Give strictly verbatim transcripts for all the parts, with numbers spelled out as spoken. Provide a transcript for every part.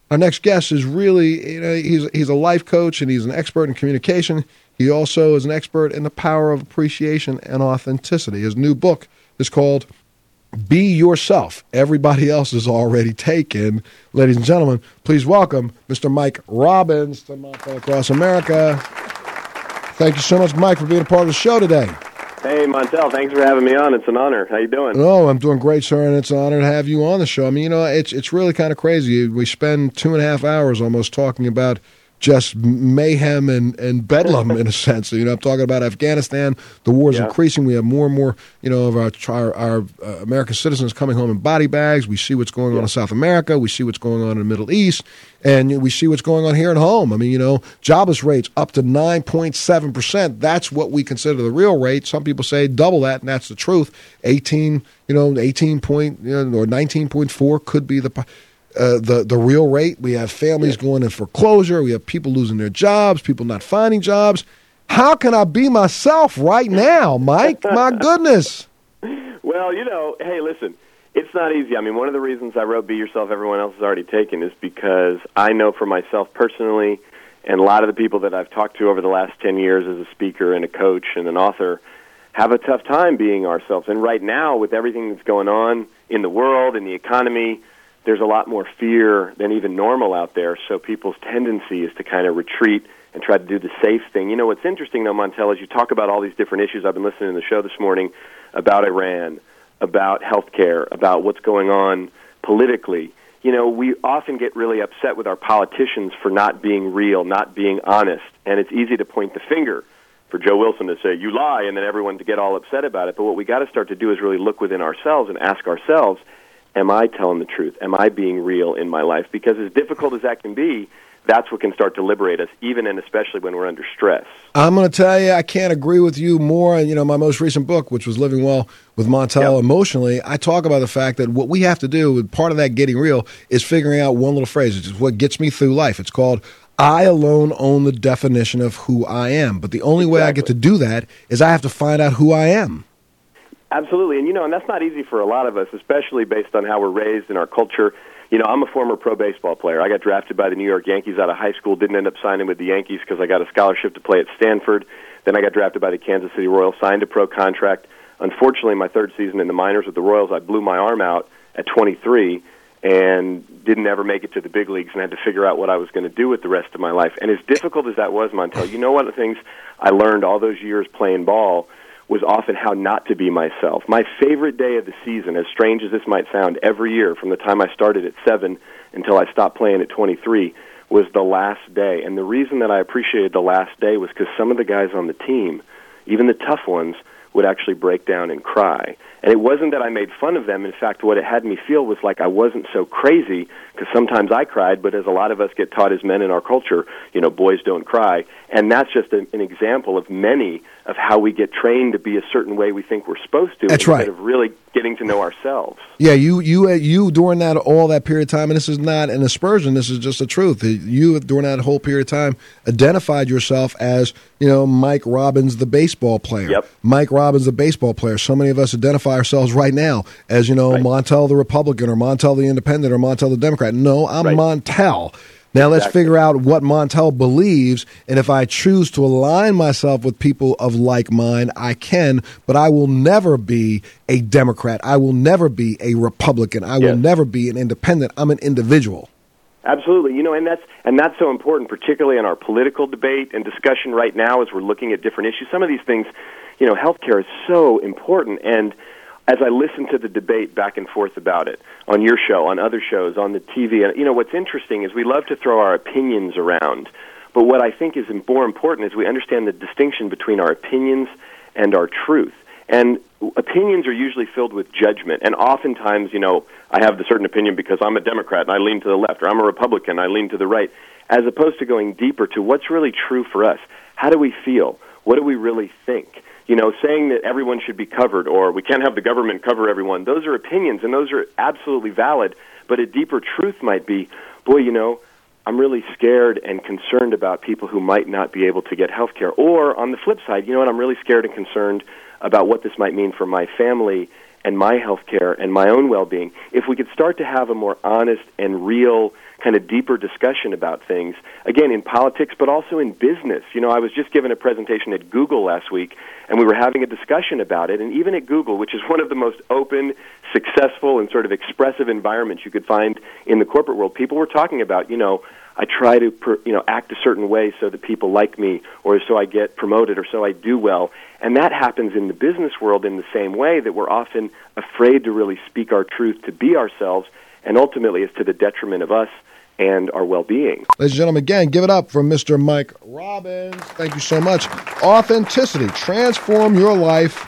Our next guest is really, you know, he's he's a life coach and he's an expert in communication. He also is an expert in the power of appreciation and authenticity. His new book is called Be Yourself. Everybody else is already taken. Ladies and gentlemen, please welcome Mister Mike Robbins to Montel Across America. Thank you so much, Mike, for being a part of the show today. Hey, Montel, thanks for having me on. It's an honor. How you doing? Oh, I'm doing great, sir, and it's an honor to have you on the show. I mean, you know, it's it's really kind of crazy. We spend two and a half hours almost talking about just mayhem and, and bedlam in a sense. You know, I'm talking about Afghanistan. The war is yeah. increasing. We have more and more, you know, of our our, our uh, American citizens coming home in body bags. We see what's going yeah. on in South America. We see what's going on in the Middle East. And we see what's going on here at home. I mean, you know, jobless rates up to nine point seven percent. That's what we consider the real rate. Some people say double that, and that's the truth. eighteen, you know, eighteen point, you know, or nineteen point four could be the uh, the the real rate. We have families yeah. going in foreclosure. We have people losing their jobs, people not finding jobs. How can I be myself right now, Mike? My goodness. Well, you know, hey, listen. It's not easy. I mean, one of the reasons I wrote Be Yourself, Everyone Else Has Already Taken is because I know for myself personally, and a lot of the people that I've talked to over the last ten years as a speaker and a coach and an author have a tough time being ourselves. And right now, with everything that's going on in the world, in the economy, there's a lot more fear than even normal out there. So people's tendency is to kind of retreat and try to do the safe thing. You know, what's interesting, though, Montel, is you talk about all these different issues. I've been listening to the show this morning about Iran, about healthcare, about what's going on politically. You know, we often get really upset with our politicians for not being real, not being honest, and it's easy to point the finger for Joe Wilson to say, you lie, and then everyone to get all upset about it. But what we got to start to do is really look within ourselves and ask ourselves, am I telling the truth? Am I being real in my life? Because as difficult as that can be, that's what can start to liberate us, even and especially when we're under stress. I'm going to tell you, I can't agree with you more. You know, my most recent book, which was Living Well with Montel yep. Emotionally, I talk about the fact that what we have to do, part of that getting real, is figuring out one little phrase. It's what gets me through life. It's called, I alone own the definition of who I am. But the only exactly. way I get to do that is I have to find out who I am. Absolutely. And, you know, and that's not easy for a lot of us, especially based on how we're raised in our culture. You know, I'm a former pro baseball player. I got drafted by the New York Yankees out of high school, didn't end up signing with the Yankees because I got a scholarship to play at Stanford. Then I got drafted by the Kansas City Royals, signed a pro contract. Unfortunately, my third season in the minors with the Royals, I blew my arm out at twenty-three and didn't ever make it to the big leagues and had to figure out what I was going to do with the rest of my life. And as difficult as that was, Montel, you know one of the things I learned all those years playing ball was often how not to be myself. My favorite day of the season, as strange as this might sound, every year from the time I started at seven until I stopped playing at twenty-three, was the last day. And the reason that I appreciated the last day was because some of the guys on the team, even the tough ones, would actually break down and cry. And it wasn't that I made fun of them. In fact, what it had me feel was like I wasn't so crazy, because sometimes I cried, but as a lot of us get taught as men in our culture, you know, boys don't cry. And that's just a, an example of many of how we get trained to be a certain way we think we're supposed to, That's instead right. of really getting to know ourselves. Yeah, you you you during that all that period of time, and this is not an aspersion, this is just the truth. You during that whole period of time identified yourself as, you know, Mike Robbins, the baseball player. Yep. Mike Robbins, the baseball player. So many of us identify ourselves right now as, you know, right. Montel the Republican or Montel the Independent or Montel the Democrat. No, I'm right. Montel. Now let's exactly. figure out what Montel believes, and if I choose to align myself with people of like mind, I can, but I will never be a Democrat. I will never be a Republican. I will yes. never be an independent. I'm an individual. Absolutely. You know, and that's and that's so important, particularly in our political debate and discussion right now as we're looking at different issues. Some of these things, you know, healthcare is so important, and as I listen to the debate back and forth about it on your show, on other shows, on the T V, you know, what's interesting is we love to throw our opinions around, but what I think is more important is we understand the distinction between our opinions and our truth. And opinions are usually filled with judgment, and oftentimes, you know, I have the certain opinion because I'm a Democrat and I lean to the left, or I'm a Republican, I lean to the right, as opposed to going deeper to what's really true for us. How do we feel? What do we really think? You know, saying that everyone should be covered or we can't have the government cover everyone, those are opinions, and those are absolutely valid. But a deeper truth might be, boy, you know, I'm really scared and concerned about people who might not be able to get health care. Or on the flip side, you know what, I'm really scared and concerned about what this might mean for my family and my health care and my own well-being, if we could start to have a more honest and real kind of deeper discussion about things, again, in politics, but also in business. You know, I was just given a presentation at Google last week, and we were having a discussion about it, and even at Google, which is one of the most open, successful, and sort of expressive environments you could find in the corporate world, people were talking about, you know, I try to, you know, act a certain way so that people like me, or so I get promoted, or so I do well. And that happens in the business world in the same way, that we're often afraid to really speak our truth, to be ourselves, and ultimately it's to the detriment of us and our well-being. Ladies and gentlemen, again, give it up for Mister Mike Robbins. Thank you so much. Authenticity. Transform your life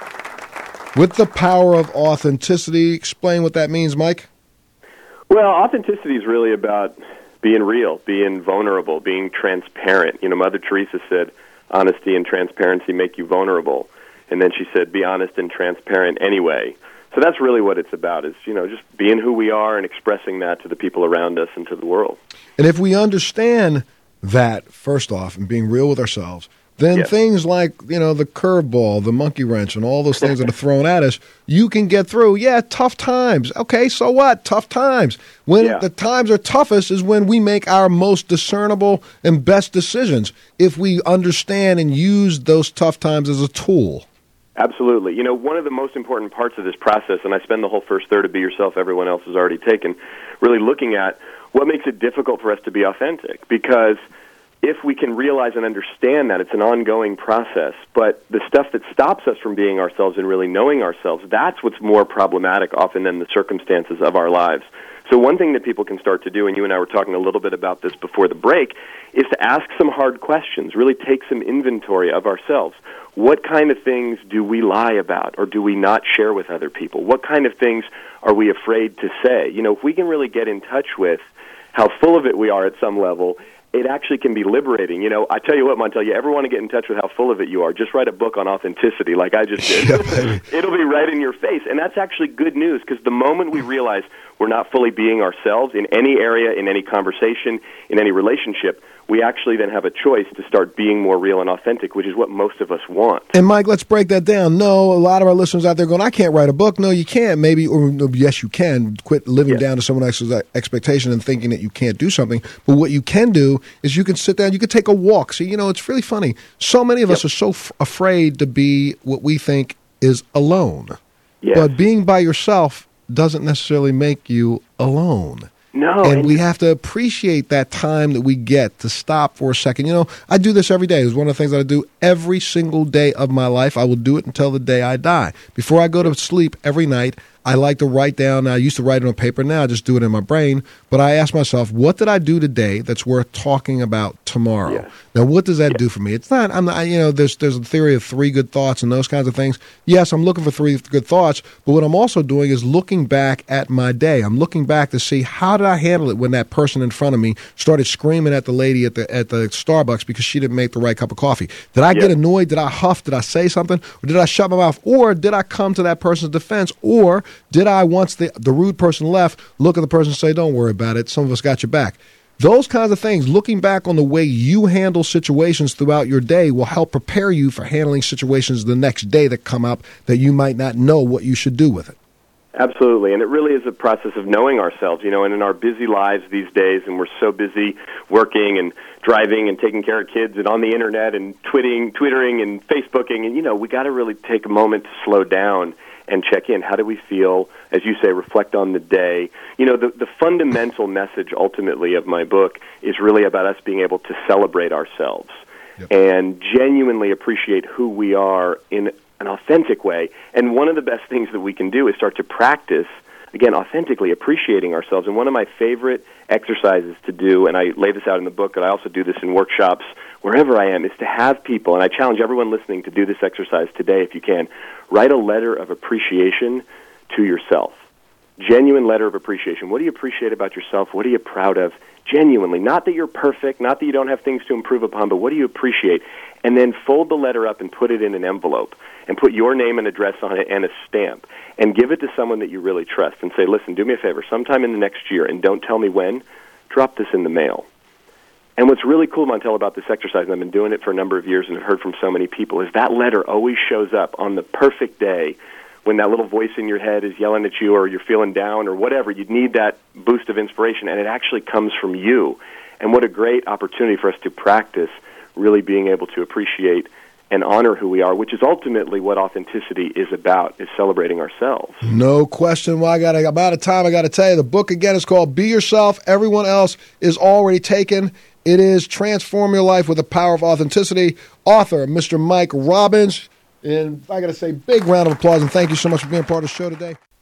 with the power of authenticity. Explain what that means, Mike. Well, authenticity is really about being real, being vulnerable, being transparent. You know, Mother Teresa said, honesty and transparency make you vulnerable. And then she said, be honest and transparent anyway. So that's really what it's about, is, you know, just being who we are and expressing that to the people around us and to the world. And if we understand that, first off, and being real with ourselves, then yes. things like, you know, the curveball, the monkey wrench, and all those things that are thrown at us, you can get through. Yeah, tough times. Okay, so what? Tough times. When yeah. the times are toughest is when we make our most discernible and best decisions, if we understand and use those tough times as a tool. Absolutely. You know, one of the most important parts of this process, and I spend the whole first third of Be Yourself, everyone else has already taken, really looking at what makes it difficult for us to be authentic. Because if we can realize and understand that, it's an ongoing process. But the stuff that stops us from being ourselves and really knowing ourselves, that's what's more problematic often than the circumstances of our lives. So one thing that people can start to do, and you and I were talking a little bit about this before the break, is to ask some hard questions, really take some inventory of ourselves. What kind of things do we lie about, or do we not share with other people? What kind of things are we afraid to say? You know, if we can really get in touch with how full of it we are at some level, it actually can be liberating. You know, I tell you what, Montel, you ever want to get in touch with how full of it you are, just write a book on authenticity like I just did. Yeah, it'll be right in your face. And that's actually good news, because the moment we realize we're not fully being ourselves in any area, in any conversation, in any relationship, we actually then have a choice to start being more real and authentic, which is what most of us want. And Mike, let's break that down. No, a lot of our listeners out there going, I can't write a book. No, you can't. Maybe, or no, yes, you can. Quit living yes. down to someone else's expectation and thinking that you can't do something. But what you can do is you can sit down, you can take a walk. See, you know, it's really funny. So many of yep. us are so f- afraid to be what we think is alone. Yes. But being by yourself doesn't necessarily make you alone. No. And, and we have to appreciate that time that we get to stop for a second. You know, I do this every day. It's one of the things that I do every single day of my life. I will do it until the day I die. Before I go to sleep every night, I like to write down. I used to write it on paper. Now I just do it in my brain. But I ask myself, what did I do today that's worth talking about tomorrow? Yes. Now, what does that yes. do for me? It's not, I'm not, you know, there's there's a theory of three good thoughts and those kinds of things. Yes, I'm looking for three good thoughts, but what I'm also doing is looking back at my day. I'm looking back to see, how did I handle it when that person in front of me started screaming at the lady at the at the Starbucks because she didn't make the right cup of coffee? Did I yes. get annoyed? Did I huff? Did I say something? Or did I shut my mouth? Or did I come to that person's defense? Or did I, once the, the rude person left, look at the person and say, don't worry about it, some of us got your back? Those kinds of things, looking back on the way you handle situations throughout your day, will help prepare you for handling situations the next day that come up that you might not know what you should do with it. Absolutely, and it really is a process of knowing ourselves, you know, and in our busy lives these days, and we're so busy working and driving and taking care of kids and on the internet and twitting, twittering and Facebooking, and, you know, we got to really take a moment to slow down and check in. How do we feel? As you say, reflect on the day. You know, the, the fundamental message ultimately of my book is really about us being able to celebrate ourselves yep. and genuinely appreciate who we are in an authentic way. And one of the best things that we can do is start to practice, again, authentically appreciating ourselves. And one of my favorite exercises to do, and I lay this out in the book, but I also do this in workshops wherever I am, is to have people, and I challenge everyone listening to do this exercise today if you can, write a letter of appreciation to yourself. Genuine letter of appreciation. What do you appreciate about yourself? What are you proud of? Genuinely. Not that you're perfect, not that you don't have things to improve upon, but what do you appreciate? And then fold the letter up and put it in an envelope and put your name and address on it and a stamp and give it to someone that you really trust and say, listen, do me a favor, sometime in the next year, and don't tell me when, drop this in the mail. And what's really cool, Montel, about this exercise, and I've been doing it for a number of years and I've heard from so many people, is that letter always shows up on the perfect day when that little voice in your head is yelling at you or you're feeling down or whatever. You need that boost of inspiration, and it actually comes from you. And what a great opportunity for us to practice really being able to appreciate and honor who we are, which is ultimately what authenticity is about, is celebrating ourselves. No question. Well, I got I'm out of time. I got to tell you, the book again is called Be Yourself. Everyone else is already taken. It is Transform Your Life with the Power of Authenticity. Author, Mister Mike Robbins. And I got to say, big round of applause, and thank you so much for being part of the show today.